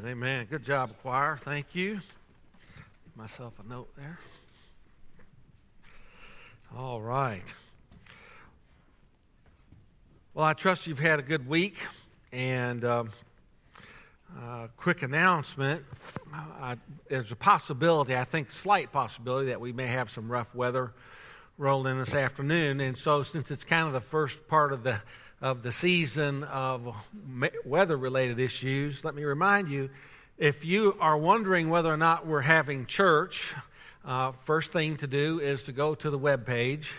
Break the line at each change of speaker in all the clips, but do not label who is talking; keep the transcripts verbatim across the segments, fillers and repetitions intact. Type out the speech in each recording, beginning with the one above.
Amen. Amen. Good job, choir. Thank you. Give myself a note there. All right. Well, I trust you've had a good week. And um, uh, quick announcement. Uh, there's a possibility, I think slight possibility, that we may have some rough weather roll in this afternoon. And so since it's kind of the first part of the of the season of weather-related issues, let me remind you, if you are wondering whether or not we're having church, uh, first thing to do is to go to the web page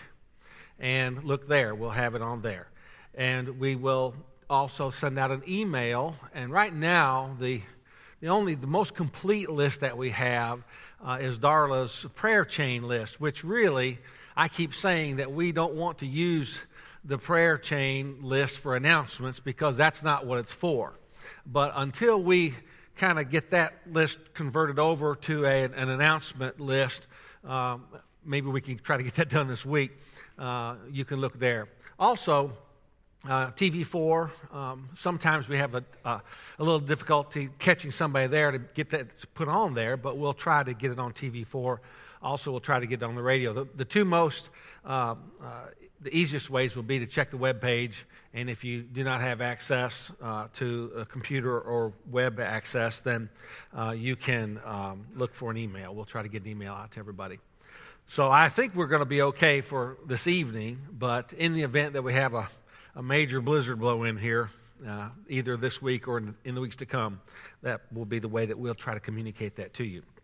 and look there. We'll have it on there. And we will also send out an email. And right now, the the only, the most complete list that we have uh, is Darla's prayer chain list, which really, I keep saying that we don't want to use the prayer chain list for announcements because that's not what it's for. But until we kind of get that list converted over to a, an announcement list, um, maybe we can try to get that done this week. Uh, you can look there. Also, uh, T V four, um, sometimes we have a, uh, a little difficulty catching somebody there to get that put on there, but we'll try to get it on T V four. Also, we'll try to get it on the radio. The, the two most uh, uh, The easiest ways will be to check the web page, and if you do not have access uh, to a computer or web access, then uh, you can um, look for an email. We'll try to get an email out to everybody. So I think we're going to be okay for this evening, but in the event that we have a, a major blizzard blow in here, uh, either this week or in, in the weeks to come, that will be the way that we'll try to communicate that to you.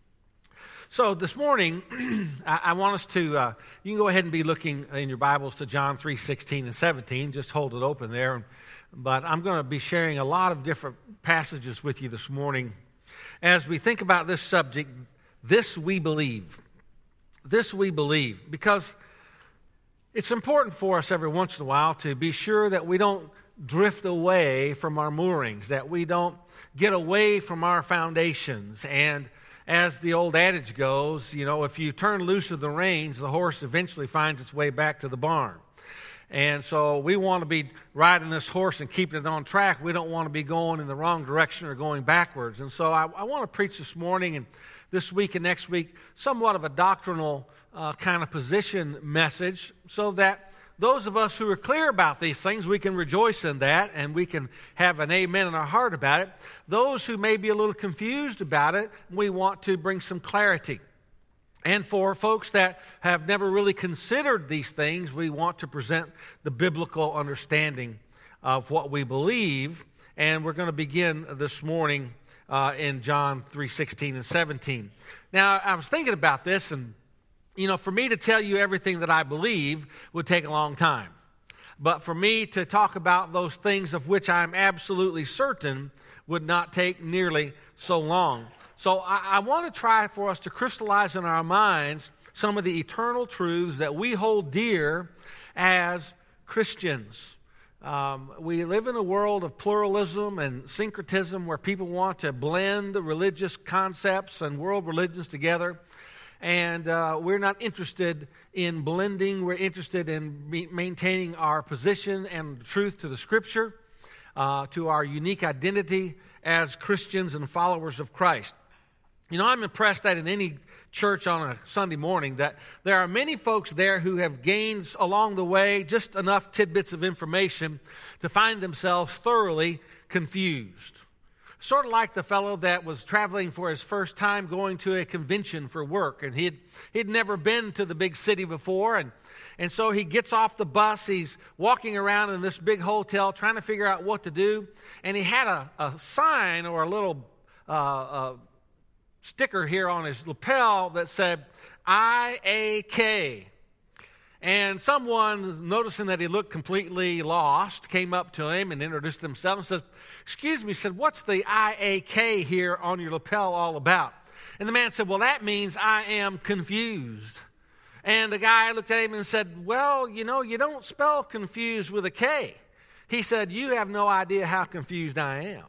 So this morning, I, I want us to, uh, you can go ahead and be looking in your Bibles to John three sixteen and seventeen. Just hold it open there. But I'm going to be sharing a lot of different passages with you this morning as we think about this subject, this we believe. This we believe. Because it's important for us every once in a while to be sure that we don't drift away from our moorings, that we don't get away from our foundations. And as the old adage goes, you know, if you turn loose of the reins, the horse eventually finds its way back to the barn. And so we want to be riding this horse and keeping it on track. We don't want to be going in the wrong direction or going backwards. And so I, I want to preach this morning and this week and next week somewhat of a doctrinal uh, kind of position message so that those of us who are clear about these things, we can rejoice in that and we can have an amen in our heart about it. Those who may be a little confused about it, we want to bring some clarity. And for folks that have never really considered these things, we want to present the biblical understanding of what we believe. And we're going to begin this morning uh, in John three sixteen and seventeen. Now, I was thinking about this, and you know, for me to tell you everything that I believe would take a long time. But for me to talk about those things of which I'm absolutely certain would not take nearly so long. So I, I want to try for us to crystallize in our minds some of the eternal truths that we hold dear as Christians. Um, we live in a world of pluralism and syncretism where people want to blend religious concepts and world religions together. And uh, we're not interested in blending. We're interested in be- maintaining our position and truth to the Scripture, uh, to our unique identity as Christians and followers of Christ. You know, I'm impressed that in any church on a Sunday morning that there are many folks there who have gained along the way just enough tidbits of information to find themselves thoroughly confused. Sort of like the fellow that was traveling for his first time going to a convention for work. And he'd, he'd never been to the big city before. And, and so he gets off the bus. He's walking around in this big hotel trying to figure out what to do. And he had a, a sign or a little uh, uh, sticker here on his lapel that said, I A K. And someone, noticing that he looked completely lost, came up to him and introduced themselves and says, excuse me, said, what's the I A K here on your lapel all about? And the man said, well, that means I am confused. And the guy looked at him and said, well, you know, you don't spell confused with a K. He said, you have no idea how confused I am.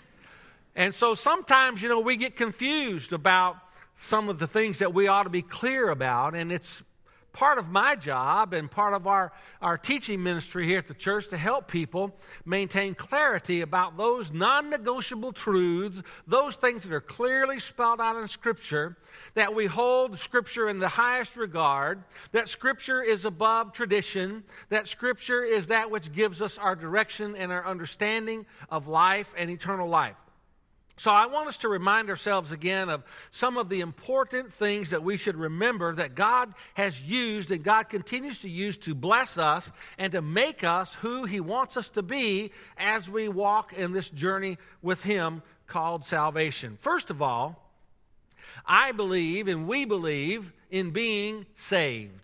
And so sometimes, you know, we get confused about some of the things that we ought to be clear about, and it's part of my job and part of our, our teaching ministry here at the church to help people maintain clarity about those non-negotiable truths, those things that are clearly spelled out in Scripture, that we hold Scripture in the highest regard, that Scripture is above tradition, that Scripture is that which gives us our direction and our understanding of life and eternal life. So I want us to remind ourselves again of some of the important things that we should remember that God has used and God continues to use to bless us and to make us who He wants us to be as we walk in this journey with Him called salvation. First of all, I believe and we believe in being saved.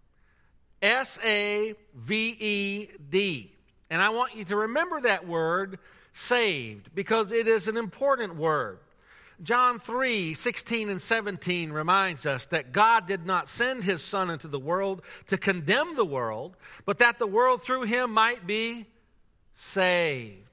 S A V E D. And I want you to remember that word, saved, because it is an important word. John three, sixteen and seventeen reminds us that God did not send His Son into the world to condemn the world, but that the world through Him might be saved.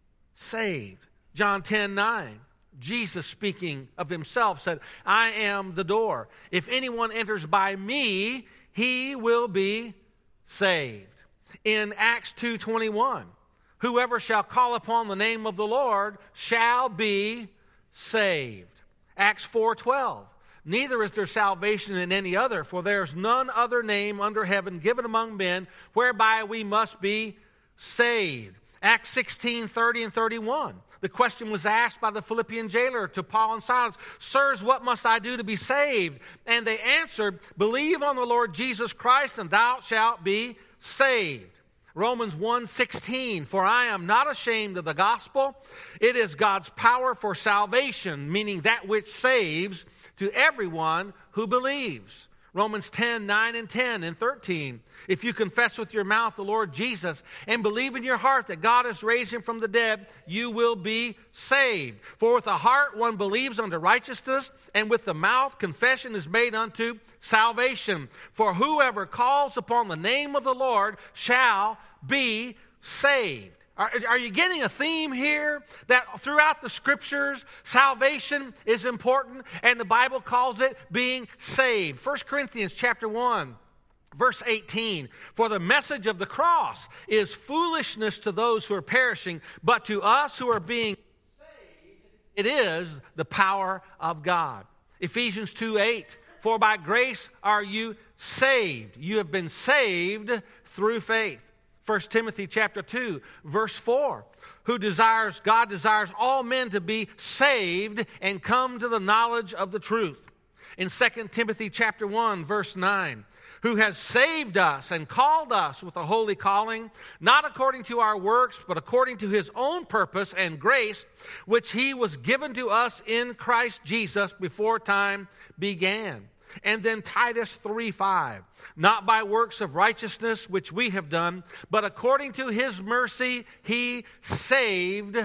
Saved. John ten, nine. Jesus, speaking of Himself, said, I am the door. If anyone enters by me, he will be saved. In Acts two twenty-one, whoever shall call upon the name of the Lord shall be saved. Acts four twelve, neither is there salvation in any other, for there is none other name under heaven given among men whereby we must be saved. Acts sixteen thirty and thirty-one. The question was asked by the Philippian jailer to Paul and Silas, Sirs, what must I do to be saved? And they answered, believe on the Lord Jesus Christ, and thou shalt be saved. Romans one sixteen, for I am not ashamed of the gospel. It is God's power for salvation, meaning that which saves, to everyone who believes. Romans ten, nine and ten and thirteen. If you confess with your mouth the Lord Jesus and believe in your heart that God has raised Him from the dead, you will be saved. For with the heart one believes unto righteousness, and with the mouth confession is made unto salvation. For whoever calls upon the name of the Lord shall be saved. Are, are you getting a theme here? That throughout the Scriptures, salvation is important, and the Bible calls it being saved. First Corinthians chapter one, verse eighteen. For the message of the cross is foolishness to those who are perishing, but to us who are being saved, it is the power of God. Ephesians two eight. For by grace are you saved. You have been saved through faith. First Timothy chapter two, verse four, who desires, God desires all men to be saved and come to the knowledge of the truth. In Second Timothy chapter one, verse nine, who has saved us and called us with a holy calling, not according to our works, but according to His own purpose and grace, which He was given to us in Christ Jesus before time began. And then Titus three five, not by works of righteousness which we have done, but according to His mercy He saved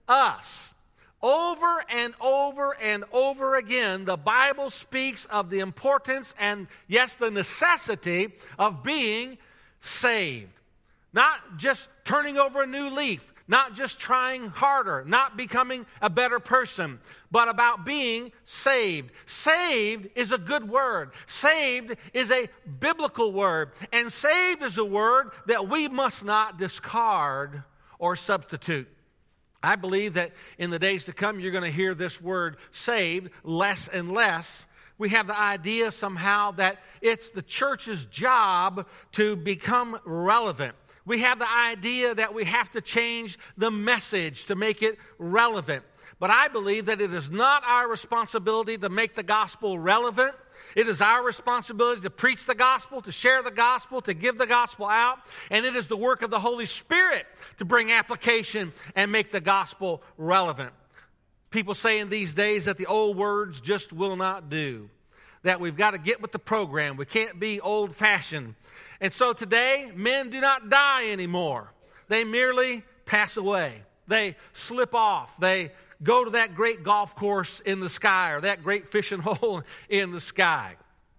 us. Over and over and over again, the Bible speaks of the importance and, yes, the necessity of being saved. Not just turning over a new leaf, not just trying harder, not becoming a better person, but about being saved. Saved is a good word. Saved is a biblical word. And saved is a word that we must not discard or substitute. I believe that in the days to come, you're going to hear this word saved less and less. We have the idea somehow that it's the church's job to become relevant. We have the idea that we have to change the message to make it relevant. But I believe that it is not our responsibility to make the gospel relevant. It is our responsibility to preach the gospel, to share the gospel, to give the gospel out. And it is the work of the Holy Spirit to bring application and make the gospel relevant. People say in these days that the old words just will not do. That we've got to get with the program. We can't be old-fashioned. And so today, men do not die anymore. They merely pass away. They slip off. They go to that great golf course in the sky or that great fishing hole in the sky.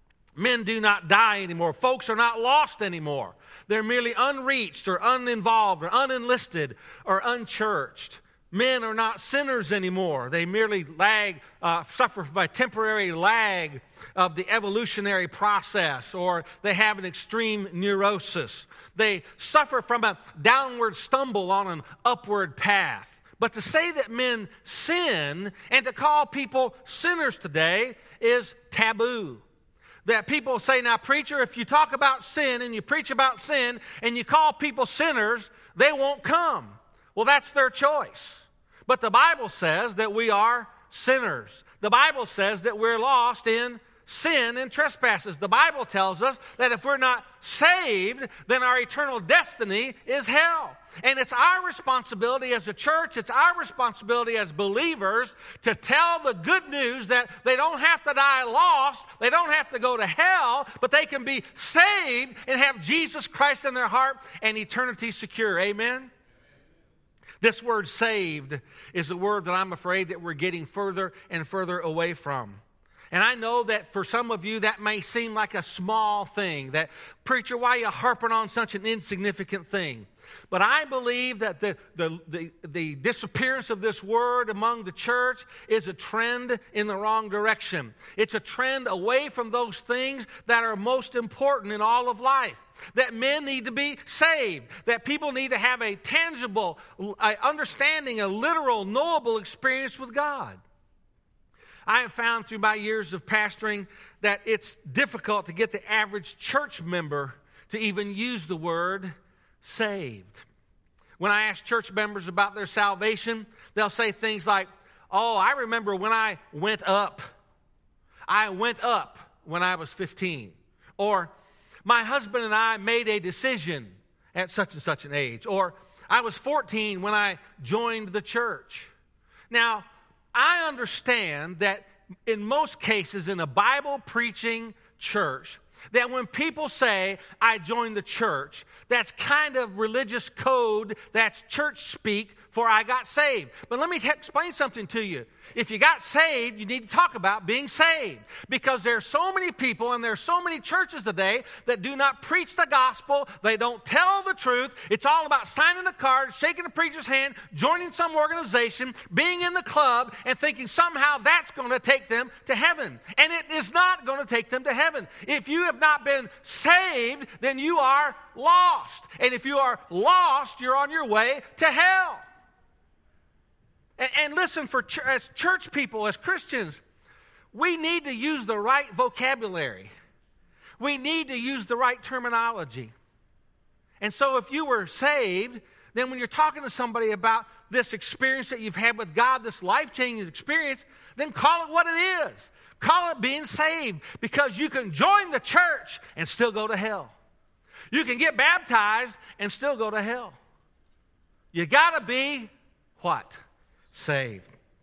Men do not die anymore. Folks are not lost anymore. They're merely unreached or uninvolved or unenlisted or unchurched. Men are not sinners anymore. They merely lag, uh, suffer from a temporary lag of the evolutionary process, or they have an extreme neurosis. They suffer from a downward stumble on an upward path. But to say that men sin and to call people sinners today is taboo. That people say, now, preacher, if you talk about sin and you preach about sin and you call people sinners, they won't come. Well, that's their choice. But the Bible says that we are sinners. The Bible says that we're lost in sin and trespasses. The Bible tells us that if we're not saved, then our eternal destiny is hell. And it's our responsibility as a church, it's our responsibility as believers to tell the good news that they don't have to die lost, they don't have to go to hell, but they can be saved and have Jesus Christ in their heart and eternity secure. Amen? This word saved is a word that I'm afraid that we're getting further and further away from. And I know that for some of you that may seem like a small thing, that, preacher, why are you harping on such an insignificant thing? But I believe that the, the, the, the disappearance of this word among the church is a trend in the wrong direction. It's a trend away from those things that are most important in all of life. That men need to be saved. That people need to have a tangible a understanding, a literal, knowable experience with God. I have found through my years of pastoring that it's difficult to get the average church member to even use the word saved. When I ask church members about their salvation, they'll say things like, oh, I remember when I went up. I went up when I was fifteen. Or, my husband and I made a decision at such and such an age. Or, I was fourteen when I joined the church. Now, I understand that in most cases in a Bible-preaching church, that when people say, I joined the church, that's kind of religious code, that's church speak for I got saved. But let me explain something to you. If you got saved, you need to talk about being saved. Because there are so many people and there are so many churches today that do not preach the gospel. They don't tell the truth. It's all about signing a card, shaking the preacher's hand, joining some organization, being in the club, and thinking somehow that's going to take them to heaven. And it is not going to take them to heaven. If you have not been saved, then you are lost. And if you are lost, you're on your way to hell. And, and listen, for ch- as church people, as Christians, we need to use the right vocabulary. We need to use the right terminology. And so if you were saved, then when you're talking to somebody about this experience that you've had with God, this life-changing experience, then call it what it is. Call it being saved, because you can join the church and still go to hell. You can get baptized and still go to hell. You got to be what? Saved.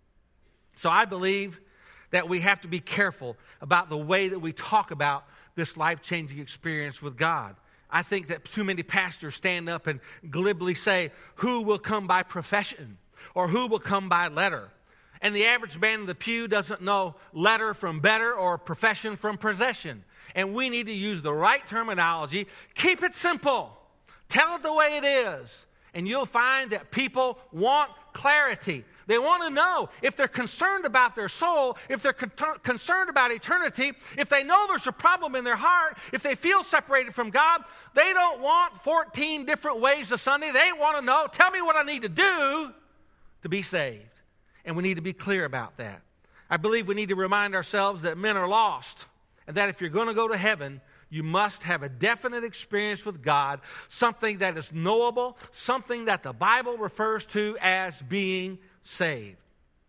So I believe that we have to be careful about the way that we talk about this life-changing experience with God. I think that too many pastors stand up and glibly say, who will come by profession or who will come by letter? And the average man in the pew doesn't know letter from better or profession from possession. And we need to use the right terminology. Keep it simple. Tell it the way it is. And you'll find that people want clarity. They want to know if they're concerned about their soul, if they're con- concerned about eternity, if they know there's a problem in their heart, if they feel separated from God. They don't want fourteen different ways of Sunday. They want to know, tell me what I need to do to be saved. And we need to be clear about that. I believe we need to remind ourselves that men are lost, and that if you're going to go to heaven, you must have a definite experience with God, something that is knowable, something that the Bible refers to as being saved.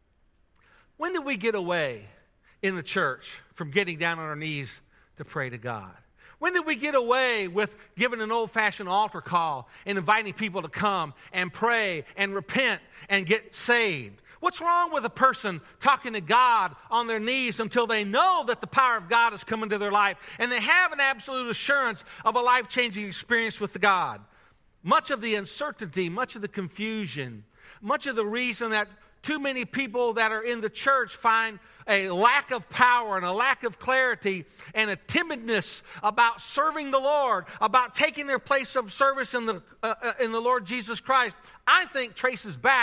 When did we get away in the church from getting down on our knees to pray to God? When did we get away with giving an old-fashioned altar call and inviting people to come and pray and repent and get saved? What's wrong with a person talking to God on their knees until they know that the power of God has come into their life and they have an absolute assurance of a life-changing experience with God? Much of the uncertainty, much of the confusion, much of the reason that too many people that are in the church find a lack of power and a lack of clarity and a timidness about serving the Lord, about taking their place of service in the, uh, in the Lord Jesus Christ, I think traces back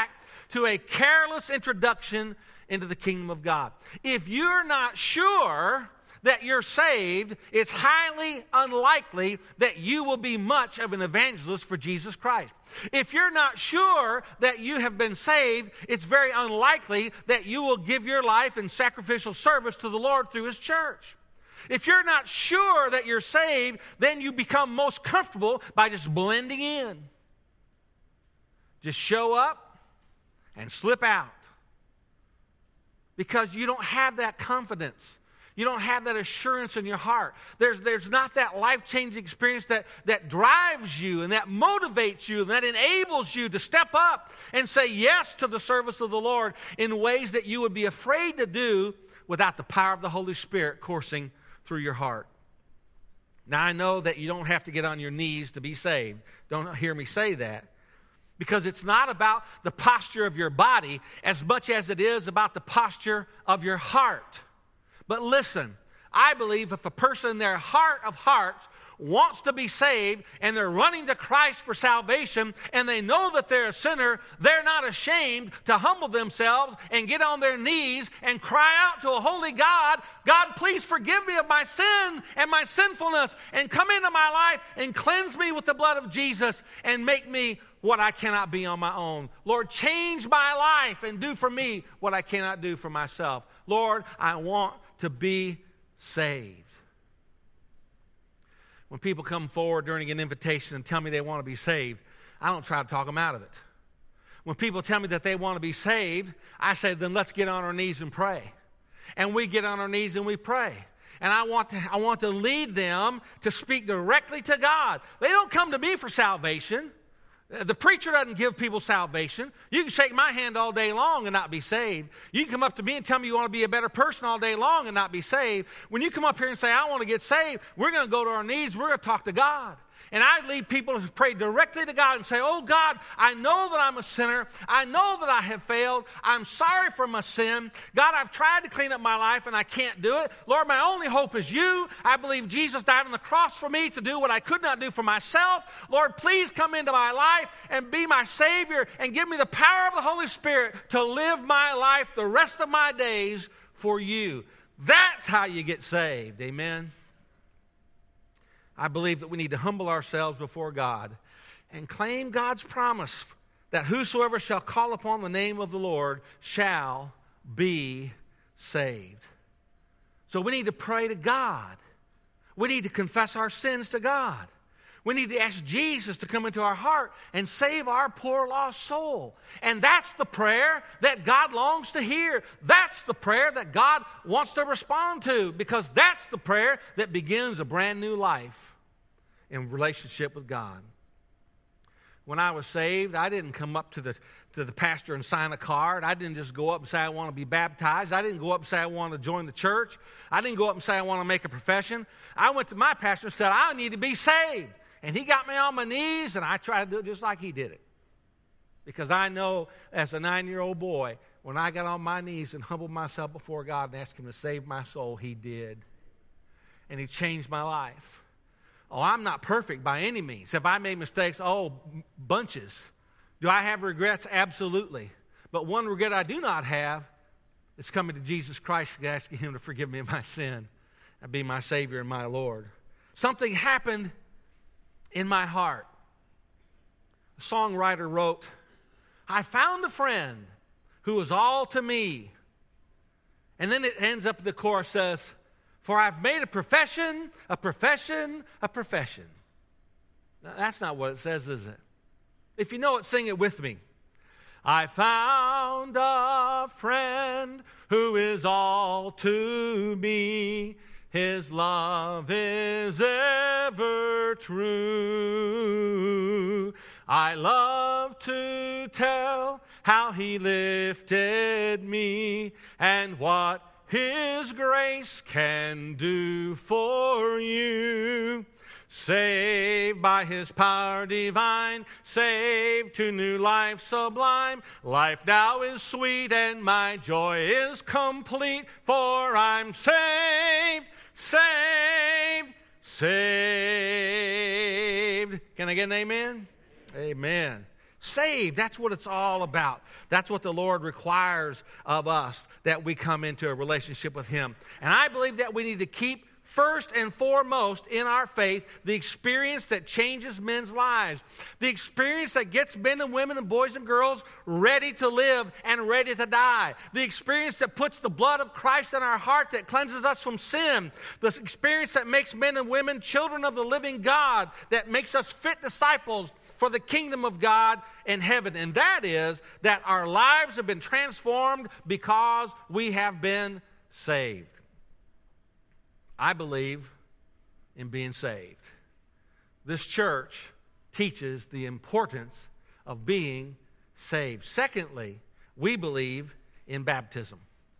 to a careless introduction into the kingdom of God. If you're not sure that you're saved, it's highly unlikely that you will be much of an evangelist for Jesus Christ. If you're not sure that you have been saved, it's very unlikely that you will give your life in sacrificial service to the Lord through His church. If you're not sure that you're saved, then you become most comfortable by just blending in. Just show up and slip out. Because you don't have that confidence. You don't have that assurance in your heart. There's, there's not that life-changing experience that, that drives you and that motivates you and that enables you to step up and say yes to the service of the Lord in ways that you would be afraid to do without the power of the Holy Spirit coursing through your heart. Now, I know that you don't have to get on your knees to be saved. Don't hear me say that. Because it's not about the posture of your body as much as it is about the posture of your heart. But listen, I believe if a person in their heart of hearts wants to be saved and they're running to Christ for salvation and they know that they're a sinner, they're not ashamed to humble themselves and get on their knees and cry out to a holy God, God, please forgive me of my sin and my sinfulness and come into my life and cleanse me with the blood of Jesus and make me what I cannot be on my own. Lord, change my life and do for me what I cannot do for myself. Lord, I want to be saved. When people come forward during an invitation and tell me they want to be saved, I don't try to talk them out of it. When people tell me that they want to be saved, I say, then let's get on our knees and pray. And we get on our knees and we pray. And I want to, I want to lead them to speak directly to God. They don't come to me for salvation. The preacher doesn't give people salvation. You can shake my hand all day long and not be saved. You can come up to me and tell me you want to be a better person all day long and not be saved. When you come up here and say, I want to get saved, we're going to go to our knees. We're going to talk to God. And I lead people to pray directly to God and say, oh God, I know that I'm a sinner. I know that I have failed. I'm sorry for my sin. God, I've tried to clean up my life and I can't do it. Lord, my only hope is you. I believe Jesus died on the cross for me to do what I could not do for myself. Lord, please come into my life and be my Savior and give me the power of the Holy Spirit to live my life the rest of my days for you. That's how you get saved. Amen. I believe that we need to humble ourselves before God and claim God's promise that whosoever shall call upon the name of the Lord shall be saved. So we need to pray to God. We need to confess our sins to God. We need to ask Jesus to come into our heart and save our poor lost soul. And that's the prayer that God longs to hear. That's the prayer that God wants to respond to, because that's the prayer that begins a brand new life in relationship with God. When I was saved, I didn't come up to the to the pastor and sign a card. I didn't just go up and say I want to be baptized. I didn't go up and say I want to join the church. I didn't go up and say I want to make a profession. I went to my pastor and said, I need to be saved. And he got me on my knees, and I tried to do it just like he did it. Because I know as a nine-year-old boy, when I got on my knees and humbled myself before God and asked him to save my soul, he did. And he changed my life. Oh, I'm not perfect by any means. Have I made mistakes? Oh, bunches. Do I have regrets? Absolutely. But one regret I do not have is coming to Jesus Christ and asking him to forgive me of my sin and be my Savior and my Lord. Something happened in my heart. A songwriter wrote, I found a friend who was all to me. And then it ends up, the chorus says, for I've made a profession, a profession, a profession. Now, that's not what it says, is it? If you know it, sing it with me. I found a friend who is all to me. His love is ever true. I love to tell how he lifted me and what his grace can do for you. Saved by his power divine, saved to new life sublime. Life now is sweet and my joy is complete, for I'm saved, saved, saved. Can I get an amen? Amen. Saved, that's what it's all about. That's what the Lord requires of us, that we come into a relationship with Him. And I believe that we need to keep first and foremost in our faith the experience that changes men's lives. The experience that gets men and women and boys and girls ready to live and ready to die. The experience that puts the blood of Christ in our heart, that cleanses us from sin. The experience that makes men and women children of the living God, that makes us fit disciples for the kingdom of God in heaven. And that is that our lives have been transformed because we have been saved. I believe in being saved. This church teaches the importance of being saved. Secondly, we believe in baptism.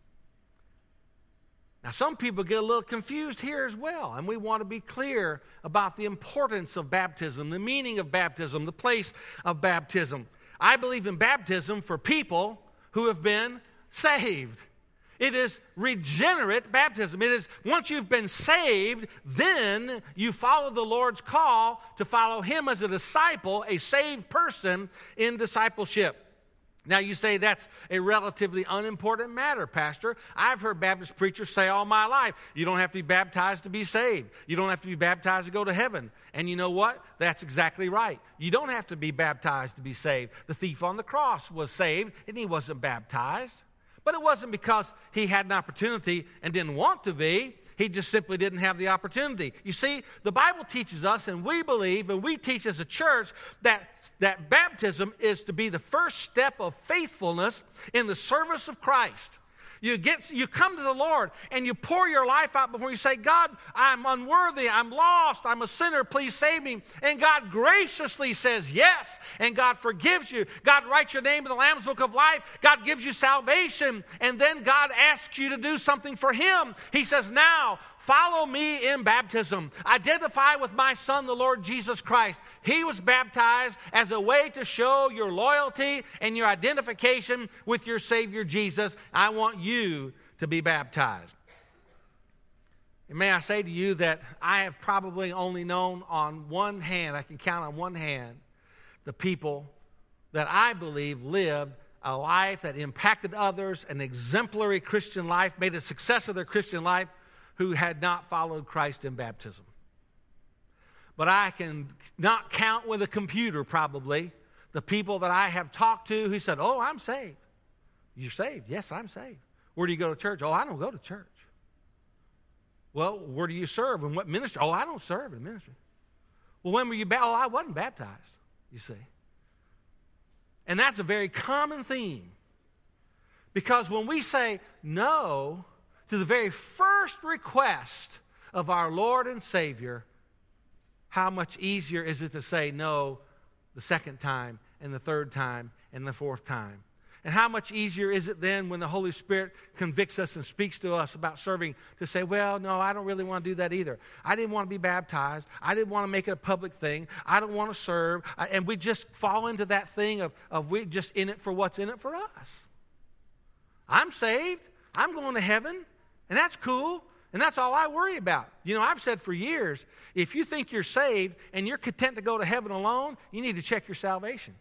Now, some people get a little confused here as well, and we want to be clear about the importance of baptism, the meaning of baptism, the place of baptism. I believe in baptism for people who have been saved. It is regenerate baptism. It is once you've been saved, then you follow the Lord's call to follow Him as a disciple, a saved person in discipleship. Now you say that's a relatively unimportant matter, Pastor. I've heard Baptist preachers say all my life, you don't have to be baptized to be saved. You don't have to be baptized to go to heaven. And you know what? That's exactly right. You don't have to be baptized to be saved. The thief on the cross was saved and he wasn't baptized. But it wasn't because he had an opportunity and didn't want to be. He just simply didn't have the opportunity. You see, the Bible teaches us, and we believe, and we teach as a church, that, that baptism is to be the first step of faithfulness in the service of Christ. You get, you come to the Lord and you pour your life out before you say, God, I'm unworthy, I'm lost, I'm a sinner, please save me. And God graciously says yes, and God forgives you. God writes your name in the Lamb's Book of Life. God gives you salvation, and then God asks you to do something for Him. He says, now, follow me in baptism. Identify with my Son, the Lord Jesus Christ. He was baptized as a way to show your loyalty and your identification with your Savior Jesus. I want you to be baptized. And may I say to you that I have probably only known on one hand, I can count on one hand, the people that I believe lived a life that impacted others, an exemplary Christian life, made a success of their Christian life, who had not followed Christ in baptism. But I can not count with a computer probably the people that I have talked to who said, oh, I'm saved. You're saved? Yes, I'm saved. Where do you go to church? Oh, I don't go to church. Well, where do you serve and what ministry? Oh, I don't serve in ministry. Well, when were you baptized? Oh, I wasn't baptized, you see. And that's a very common theme. Because when we say no to the very first request of our Lord and Savior, how much easier is it to say no the second time and the third time and the fourth time? And how much easier is it then when the Holy Spirit convicts us and speaks to us about serving to say, well, no, I don't really want to do that either. I didn't want to be baptized. I didn't want to make it a public thing. I don't want to serve. And we just fall into that thing of, of we just in it for what's in it for us. I'm saved. I'm going to heaven. And that's cool, and that's all I worry about. You know, I've said for years, if you think you're saved and you're content to go to heaven alone, you need to check your salvation.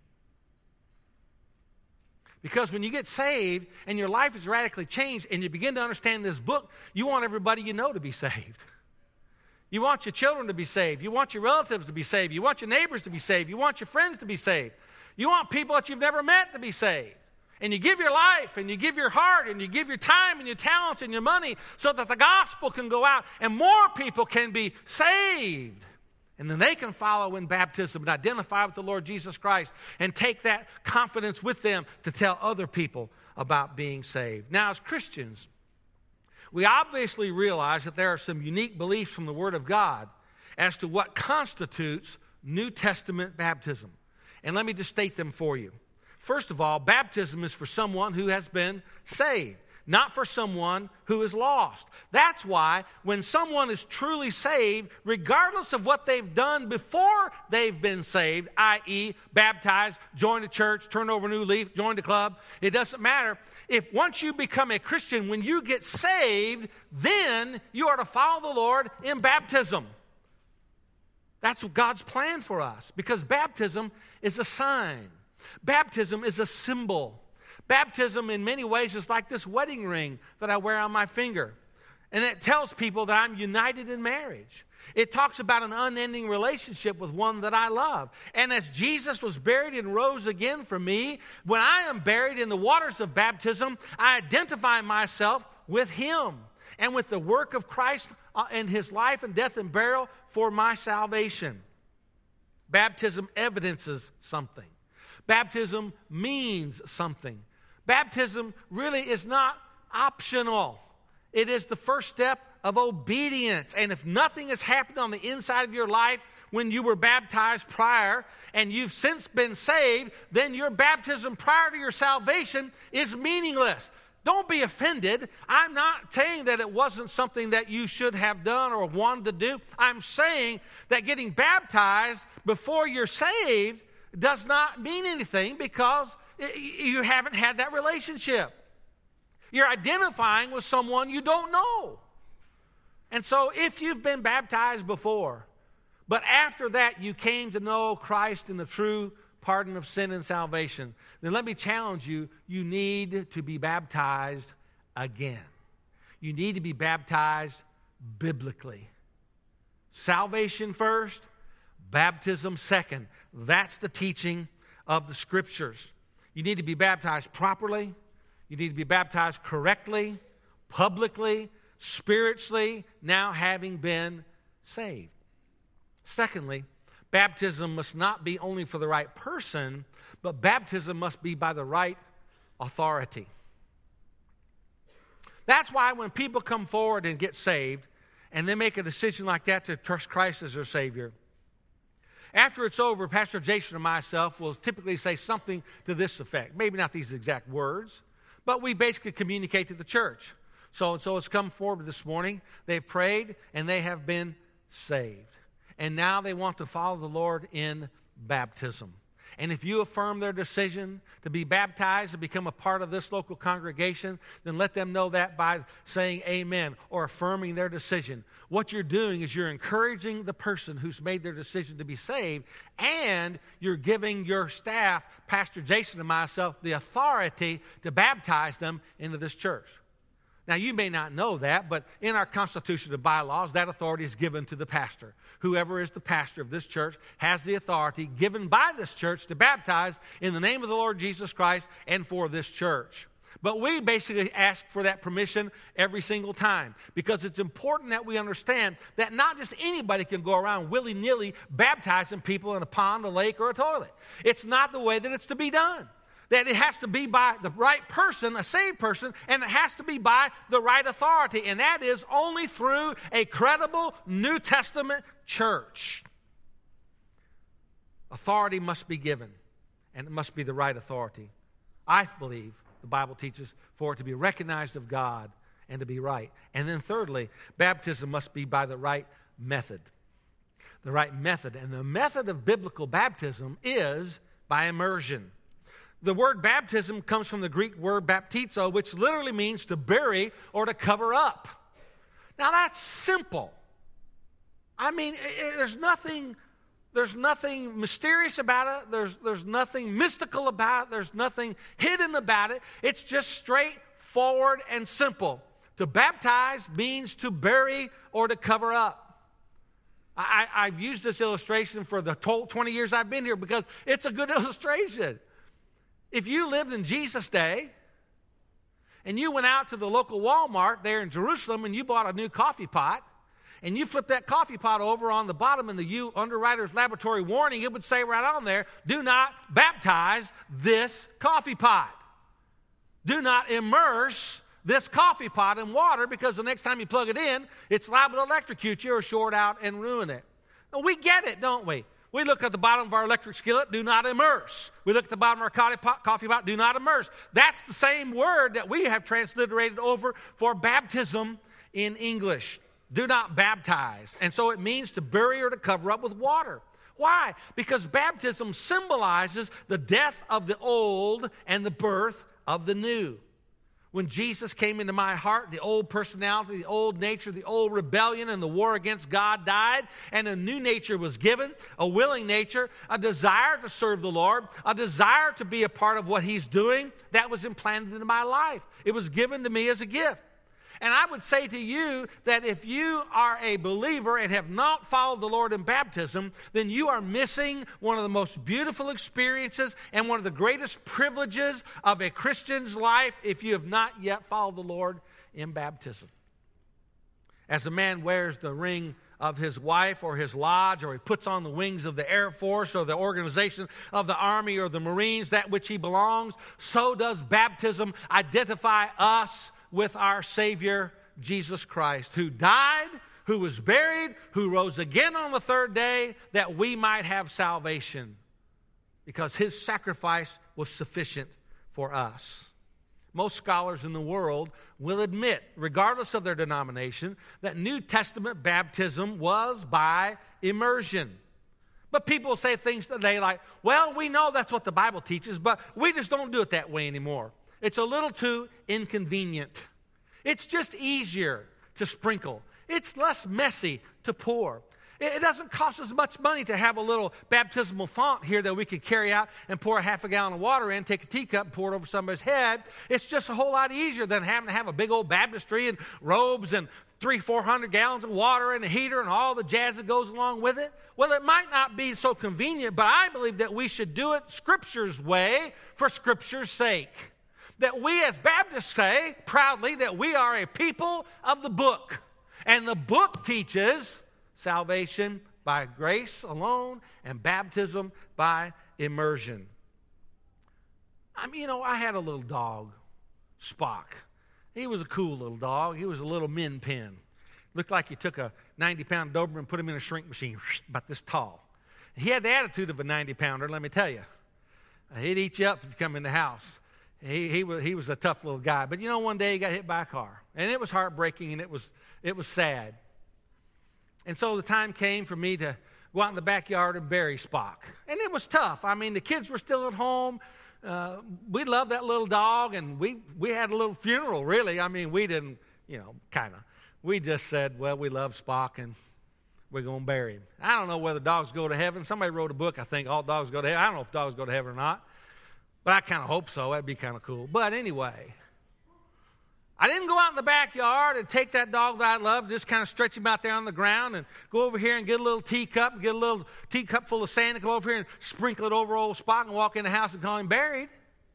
Because when you get saved and your life is radically changed and you begin to understand this book, you want everybody you know to be saved. You want your children to be saved. You want your relatives to be saved. You want your neighbors to be saved. You want your friends to be saved. You want people that you've never met to be saved. And you give your life, and you give your heart, and you give your time, and your talents, and your money so that the gospel can go out and more people can be saved. And then they can follow in baptism and identify with the Lord Jesus Christ and take that confidence with them to tell other people about being saved. Now, as Christians, we obviously realize that there are some unique beliefs from the Word of God as to what constitutes New Testament baptism. And let me just state them for you. First of all, baptism is for someone who has been saved, not for someone who is lost. That's why when someone is truly saved, regardless of what they've done before they've been saved, that is baptized, joined a church, turned over a new leaf, joined a club, it doesn't matter. If once you become a Christian, when you get saved, then you are to follow the Lord in baptism. That's God's plan for us, because baptism is a sign. Baptism is a symbol. Baptism in many ways is like this wedding ring that I wear on my finger. And it tells people that I'm united in marriage. It talks about an unending relationship with one that I love. And as Jesus was buried and rose again for me, when I am buried in the waters of baptism, I identify myself with him and with the work of Christ and his life and death and burial for my salvation. Baptism evidences something. Baptism means something. Baptism really is not optional. It is the first step of obedience. And if nothing has happened on the inside of your life when you were baptized prior, and you've since been saved, then your baptism prior to your salvation is meaningless. Don't be offended. I'm not saying that it wasn't something that you should have done or wanted to do. I'm saying that getting baptized before you're saved does not mean anything, because you haven't had that relationship. You're identifying with someone you don't know. And so if you've been baptized before, but after that you came to know Christ and the true pardon of sin and salvation, then let me challenge you, you need to be baptized again. You need to be baptized biblically. Salvation first, baptism second. That's the teaching of the Scriptures. You need to be baptized properly. You need to be baptized correctly, publicly, spiritually, now having been saved. Secondly, baptism must not be only for the right person, but baptism must be by the right authority. That's why when people come forward and get saved, and they make a decision like that to trust Christ as their Savior, after it's over, Pastor Jason and myself will typically say something to this effect. Maybe not these exact words, but we basically communicate to the church. So and so has come forward this morning. They've prayed and they have been saved. And now they want to follow the Lord in baptism. And if you affirm their decision to be baptized and become a part of this local congregation, then let them know that by saying amen or affirming their decision. What you're doing is you're encouraging the person who's made their decision to be saved, and you're giving your staff, Pastor Jason and myself, the authority to baptize them into this church. Now, you may not know that, but in our Constitution and bylaws, that authority is given to the pastor. Whoever is the pastor of this church has the authority given by this church to baptize in the name of the Lord Jesus Christ and for this church. But we basically ask for that permission every single time, because it's important that we understand that not just anybody can go around willy-nilly baptizing people in a pond, a lake, or a toilet. It's not the way that it's to be done. That it has to be by the right person, a saved person, and it has to be by the right authority. And that is only through a credible New Testament church. Authority must be given, and it must be the right authority. I believe the Bible teaches for it to be recognized of God and to be right. And then thirdly, baptism must be by the right method. The right method. And the method of biblical baptism is by immersion. The word baptism comes from the Greek word baptizo, which literally means to bury or to cover up. Now that's simple. I mean, there's nothing, there's nothing mysterious about it. There's, there's nothing mystical about it. There's nothing hidden about it. It's just straightforward and simple. To baptize means to bury or to cover up. I, I've used this illustration for the twenty years I've been here because it's a good illustration. If you lived in Jesus' day and you went out to the local Walmart there in Jerusalem and you bought a new coffee pot and you flipped that coffee pot over, on the bottom in the U Underwriter's Laboratory warning, it would say right on there, do not baptize this coffee pot. Do not immerse this coffee pot in water, because the next time you plug it in, it's liable to electrocute you or short out and ruin it. Now, we get it, don't we? We look at the bottom of our electric skillet, do not immerse. We look at the bottom of our coffee pot, coffee pot, do not immerse. That's the same word that we have transliterated over for baptism in English. Do not baptize. And so it means to bury or to cover up with water. Why? Because baptism symbolizes the death of the old and the birth of the new. When Jesus came into my heart, the old personality, the old nature, the old rebellion and the war against God died, and a new nature was given, a willing nature, a desire to serve the Lord, a desire to be a part of what He's doing, that was implanted into my life. It was given to me as a gift. And I would say to you that if you are a believer and have not followed the Lord in baptism, then you are missing one of the most beautiful experiences and one of the greatest privileges of a Christian's life if you have not yet followed the Lord in baptism. As a man wears the ring of his wife or his lodge, or he puts on the wings of the Air Force or the organization of the Army or the Marines, that which he belongs, so does baptism identify us with our Savior, Jesus Christ, who died, who was buried, who rose again on the third day, that we might have salvation, because His sacrifice was sufficient for us. Most scholars in the world will admit, regardless of their denomination, that New Testament baptism was by immersion. But people say things today like, well, we know that's what the Bible teaches, but we just don't do it that way anymore. It's a little too inconvenient. It's just easier to sprinkle. It's less messy to pour. It doesn't cost as much money to have a little baptismal font here that we could carry out and pour a half a gallon of water in, take a teacup and pour it over somebody's head. It's just a whole lot easier than having to have a big old baptistry and robes and three, four hundred gallons of water and a heater and all the jazz that goes along with it. Well, it might not be so convenient, but I believe that we should do it Scripture's way for Scripture's sake. That we as Baptists say proudly that we are a people of the book. And the book teaches salvation by grace alone and baptism by immersion. I mean, you know, I had a little dog, Spock. He was a cool little dog. He was a little min pin. Looked like you took a ninety-pound Doberman and put him in a shrink machine, about this tall. He had the attitude of a ninety-pounder, let me tell you. He'd eat you up if you come in the house. He, he, was, he was a tough little guy. But you know, one day he got hit by a car. And it was heartbreaking and it was, it was sad. And so the time came for me to go out in the backyard and bury Spock. And it was tough. I mean, the kids were still at home. Uh, we loved that little dog, and we, we had a little funeral, really. I mean, we didn't, you know, kind of. We just said, well, we love Spock, and we're going to bury him. I don't know whether dogs go to heaven. Somebody wrote a book, I think, All Dogs Go to Heaven. I don't know if dogs go to heaven or not. But I kind of hope so. That'd be kind of cool. But anyway, I didn't go out in the backyard and take that dog that I loved, just kind of stretch him out there on the ground and go over here and get a little teacup and get a little teacup full of sand and come over here and sprinkle it over old Spock and walk in the house and call him buried.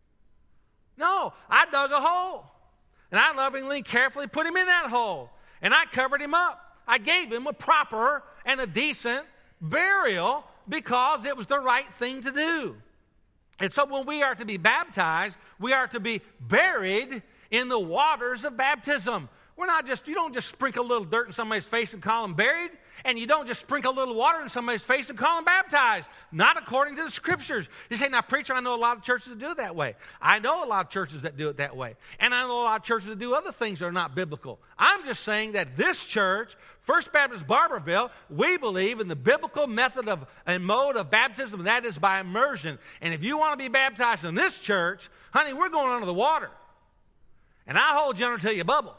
No, I dug a hole. And I lovingly, carefully put him in that hole. And I covered him up. I gave him a proper and a decent burial because it was the right thing to do. And so when we are to be baptized, we are to be buried in the waters of baptism. We're not just, you don't just sprinkle a little dirt in somebody's face and call them buried, and you don't just sprinkle a little water in somebody's face and call them baptized. Not according to the Scriptures. You say, now, preacher, I know a lot of churches that do it that way. I know a lot of churches that do it that way. And I know a lot of churches that do other things that are not biblical. I'm just saying that this church, First Baptist Barberville, we believe in the biblical method of and mode of baptism, and that is by immersion. And if you want to be baptized in this church, honey, we're going under the water. And I hold you until you bubble.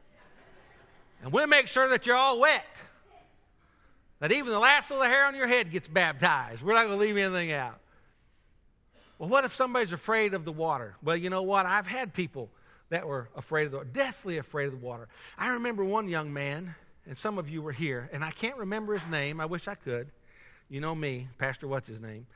And we'll make sure that you're all wet. That even the last little hair on your head gets baptized. We're not going to leave anything out. Well, what if somebody's afraid of the water? Well, you know what? I've had people that were afraid of the water, deathly afraid of the water. I remember one young man, and some of you were here, and I can't remember his name. I wish I could. You know me, Pastor what's his name?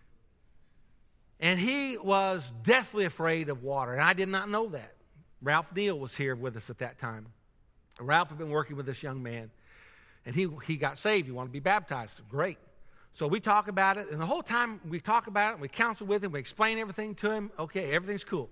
And he was deathly afraid of water, and I did not know that. Ralph Neal was here with us at that time. Ralph had been working with this young man, and he, he got saved. He wanted to be baptized. Great. So we talk about it, and the whole time we talk about it, and we counsel with him, we explain everything to him. Okay, everything's cool.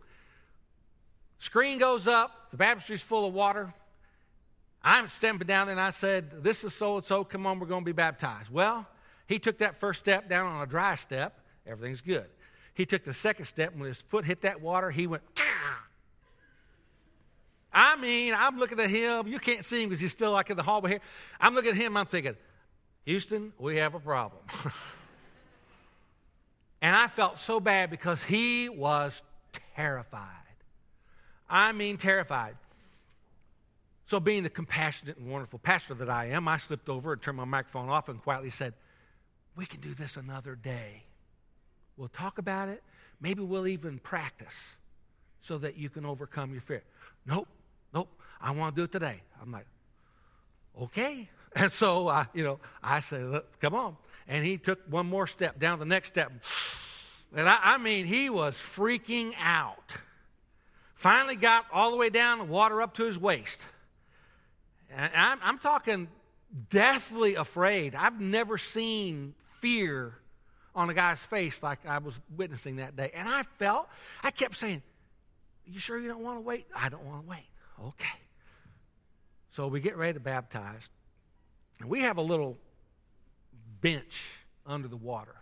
Screen goes up, the baptistry's full of water. I'm stepping down there, and I said, this is so-and-so, come on, we're going to be baptized. Well, he took that first step down on a dry step. Everything's good. He took the second step, and when his foot hit that water, he went, I mean, I'm looking at him. You can't see him because he's still like in the hallway here. I'm looking at him. I'm thinking, Houston, we have a problem. And I felt so bad because he was terrified. I mean terrified. So being the compassionate and wonderful pastor that I am, I slipped over and turned my microphone off and quietly said, we can do this another day. We'll talk about it. Maybe we'll even practice so that you can overcome your fear. Nope, nope, I want to do it today. I'm like, okay. And so, I, you know, I said, look, come on. And he took one more step down the next step. And I, I mean, he was freaking out. Finally got all the way down, the water up to his waist. And I'm, I'm talking deathly afraid. I've never seen fear on a guy's face like I was witnessing that day. And I felt, I kept saying, you sure you don't want to wait? I don't want to wait. Okay. So we get ready to baptize. And we have a little bench under the water.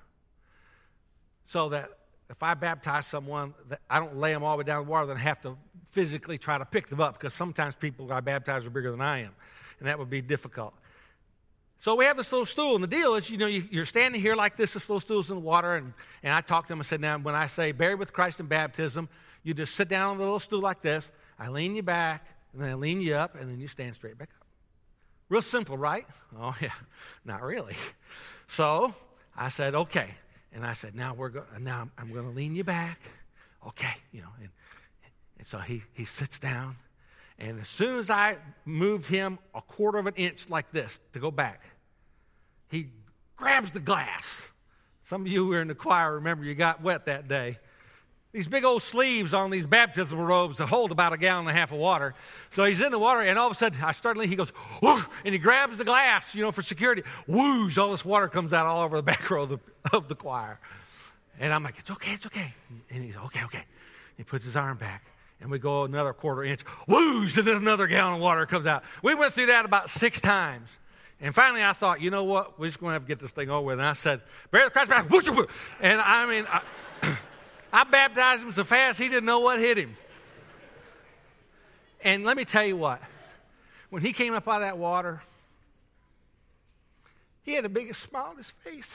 So that if I baptize someone, that I don't lay them all the way down the water, then I have to physically try to pick them up, because sometimes people I baptize are bigger than I am, and that would be difficult. So we have this little stool, and the deal is, you know, you, you're standing here like this, this little stool's in the water, and, and I talk to them and said, now, when I say buried with Christ in baptism, you just sit down on the little stool like this, I lean you back, and then I lean you up, and then you stand straight back up. Real simple, right? Oh, yeah, not really. So I said, okay. And I said, now we're go- now I'm, I'm going to lean you back. Okay, you know. And, and so he, he sits down. And as soon as I moved him a quarter of an inch like this to go back, he grabs the glass. Some of you who were in the choir remember you got wet that day. These big old sleeves on these baptismal robes that hold about a gallon and a half of water. So he's in the water, and all of a sudden, I start leaning, he goes, whoosh, and he grabs the glass, you know, for security. Whoosh, all this water comes out all over the back row of the, of the choir. And I'm like, it's okay, it's okay. And he's, okay, okay. He puts his arm back, and we go another quarter inch. Whoosh, and then another gallon of water comes out. We went through that about six times. And finally, I thought, you know what? We're just going to have to get this thing over with. And I said, bury the Christ back. Whoosh, whoosh. And I mean... I, I baptized him so fast he didn't know what hit him. And let me tell you what. When he came up out of that water, he had the biggest smile on his face.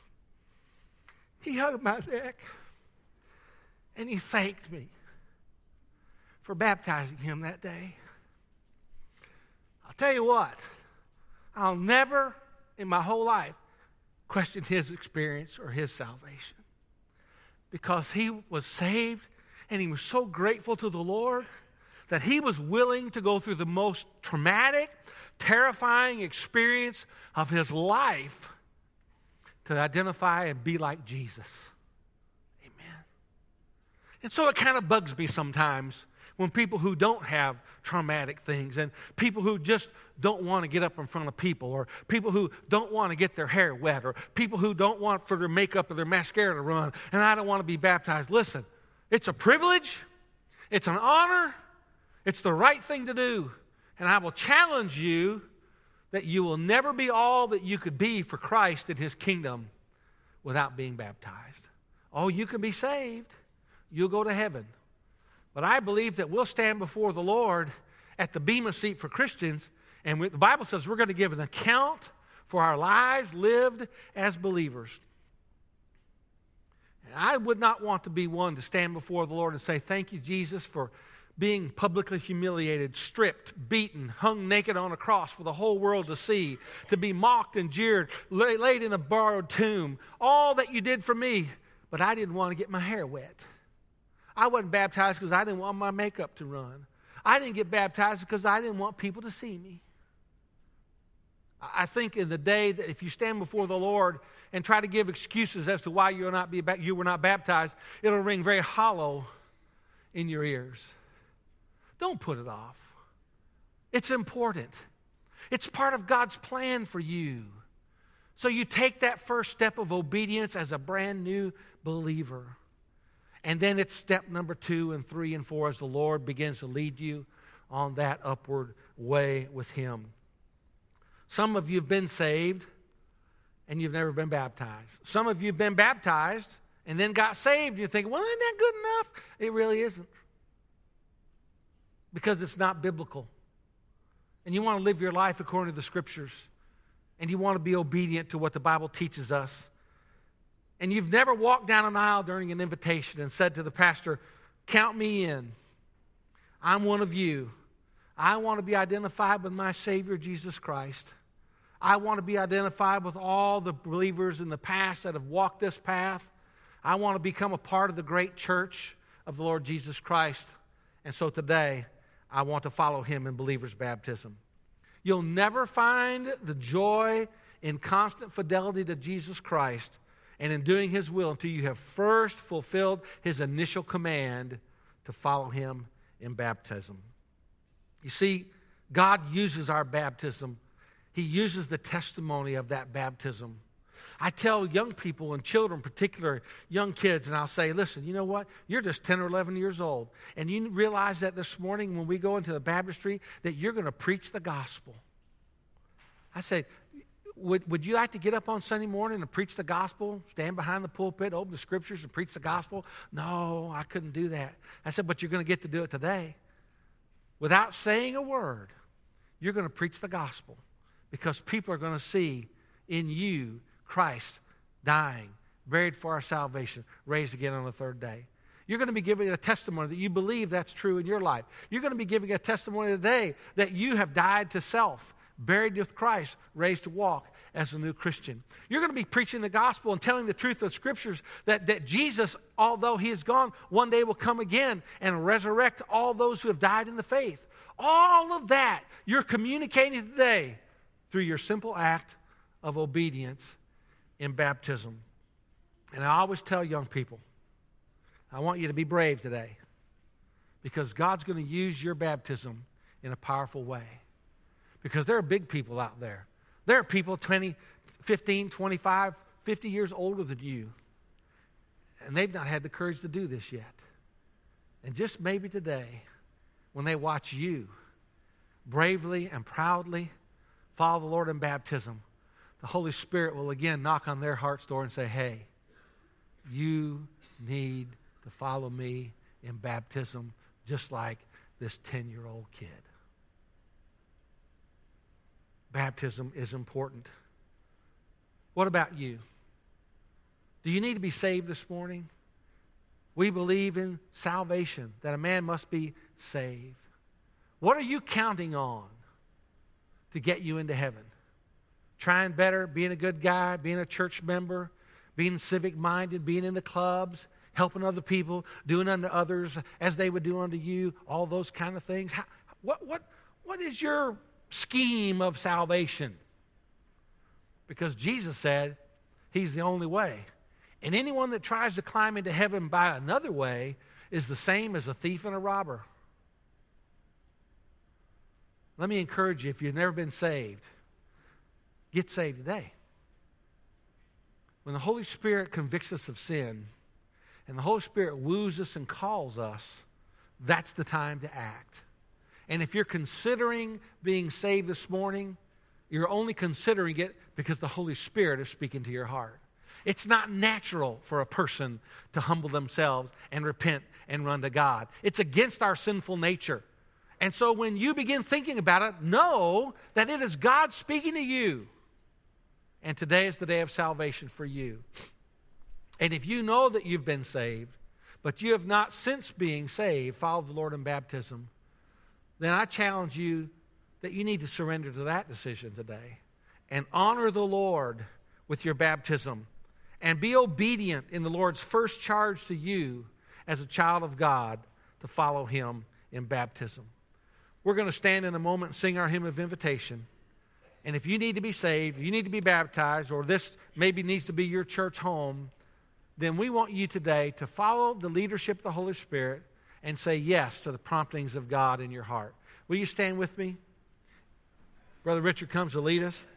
He hugged my neck. And he thanked me for baptizing him that day. I'll tell you what. I'll never in my whole life question his experience or his salvation. Because he was saved and he was so grateful to the Lord that he was willing to go through the most traumatic, terrifying experience of his life to identify and be like Jesus. Amen. And so it kind of bugs me sometimes when people who don't have traumatic things and people who just don't want to get up in front of people, or people who don't want to get their hair wet, or people who don't want for their makeup or their mascara to run, and I don't want to be baptized. Listen, it's a privilege, it's an honor, it's the right thing to do, and I will challenge you that you will never be all that you could be for Christ in His kingdom without being baptized. Oh, you can be saved, you'll go to heaven. But I believe that we'll stand before the Lord at the Bema seat for Christians, and we, the Bible says we're going to give an account for our lives lived as believers. And I would not want to be one to stand before the Lord and say, thank you, Jesus, for being publicly humiliated, stripped, beaten, hung naked on a cross for the whole world to see, to be mocked and jeered, lay, laid in a borrowed tomb, all that you did for me, but I didn't want to get my hair wet. I wasn't baptized because I didn't want my makeup to run. I didn't get baptized because I didn't want people to see me. I think in the day that if you stand before the Lord and try to give excuses as to why you, are not be, you were not baptized, it'll ring very hollow in your ears. Don't put it off. It's important. It's part of God's plan for you. So you take that first step of obedience as a brand new believer. And then it's step number two and three and four as the Lord begins to lead you on that upward way with Him. Some of you have been saved and you've never been baptized. Some of you have been baptized and then got saved. And you think, well, isn't that good enough? It really isn't. Because it's not biblical. And you want to live your life according to the Scriptures. And you want to be obedient to what the Bible teaches us. And you've never walked down an aisle during an invitation and said to the pastor, count me in. I'm one of you. I want to be identified with my Savior, Jesus Christ. I want to be identified with all the believers in the past that have walked this path. I want to become a part of the great church of the Lord Jesus Christ. And so today, I want to follow him in believer's baptism. You'll never find the joy in constant fidelity to Jesus Christ and in doing his will until you have first fulfilled his initial command to follow him in baptism. You see, God uses our baptism. He uses the testimony of that baptism. I tell young people and children, particularly young kids, and I'll say, listen, you know what? You're just ten or eleven years old. And you realize that this morning when we go into the baptistry that you're going to preach the gospel. I say, would, would you like to get up on Sunday morning and preach the gospel, stand behind the pulpit, open the scriptures and preach the gospel? No, I couldn't do that. I said, but you're going to get to do it today. Without saying a word, you're going to preach the gospel because people are going to see in you Christ dying, buried for our salvation, raised again on the third day. You're going to be giving a testimony that you believe that's true in your life. You're going to be giving a testimony today that you have died to self, buried with Christ, raised to walk as a new Christian. You're going to be preaching the gospel and telling the truth of Scriptures that, that Jesus, although he is gone, one day will come again and resurrect all those who have died in the faith. All of that you're communicating today through your simple act of obedience in baptism. And I always tell young people, I want you to be brave today because God's going to use your baptism in a powerful way. Because there are big people out there. There are people twenty, fifteen, twenty-five, fifty years older than you. And they've not had the courage to do this yet. And just maybe today, when they watch you bravely and proudly follow the Lord in baptism, the Holy Spirit will again knock on their heart's door and say, hey, you need to follow me in baptism just like this ten-year-old kid. Baptism is important. What about you? Do you need to be saved this morning? We believe in salvation, that a man must be saved. What are you counting on to get you into heaven? Trying better, being a good guy, being a church member, being civic-minded, being in the clubs, helping other people, doing unto others as they would do unto you, all those kind of things. How, what, what, what is your scheme of salvation? Because Jesus said he's the only way. And anyone that tries to climb into heaven by another way is the same as a thief and a robber. Let me encourage you, if you've never been saved, get saved today. When the Holy Spirit convicts us of sin and the Holy Spirit woos us and calls us, that's the time to act. And if you're considering being saved this morning, you're only considering it because the Holy Spirit is speaking to your heart. It's not natural for a person to humble themselves and repent and run to God. It's against our sinful nature. And so when you begin thinking about it, know that it is God speaking to you. And today is the day of salvation for you. And if you know that you've been saved, but you have not since being saved followed the Lord in baptism, then I challenge you that you need to surrender to that decision today and honor the Lord with your baptism and be obedient in the Lord's first charge to you as a child of God to follow him in baptism. We're going to stand in a moment and sing our hymn of invitation. And if you need to be saved, you need to be baptized, or this maybe needs to be your church home, then we want you today to follow the leadership of the Holy Spirit and say yes to the promptings of God in your heart. Will you stand with me? Brother Richard comes to lead us.